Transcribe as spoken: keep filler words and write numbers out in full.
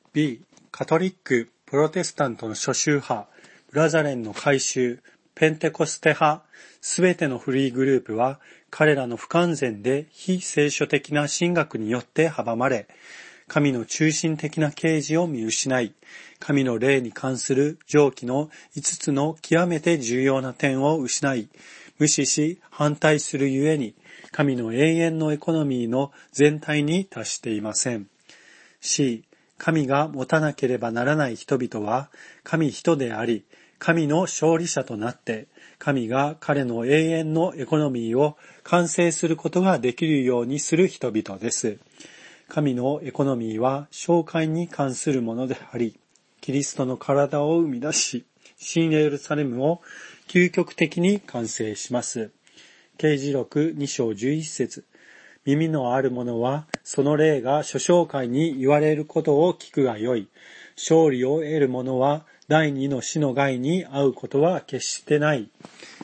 B、カトリック、プロテスタントの諸宗派、ブラザレンの改宗、ペンテコステ派、すべてのフリーグループは、彼らの不完全で非聖書的な神学によって阻まれ、神の中心的な啓示を見失い、神の霊に関する上記のいつつの極めて重要な点を失い、無視し反対するゆえに、神の永遠のエコノミーの全体に達していません。C、神が持たなければならない人々は、神人であり、神の勝利者となって、神が彼の永遠のエコノミーを完成することができるようにする人々です。神のエコノミーは紹介に関するものであり、キリストの体を生み出し、新エルサレムを究極的に完成します。啓示録に章じゅういち節。耳のある者は、その霊が諸教会に言われることを聞くがよい。勝利を得る者は、第二の死の害に遭うことは決してない。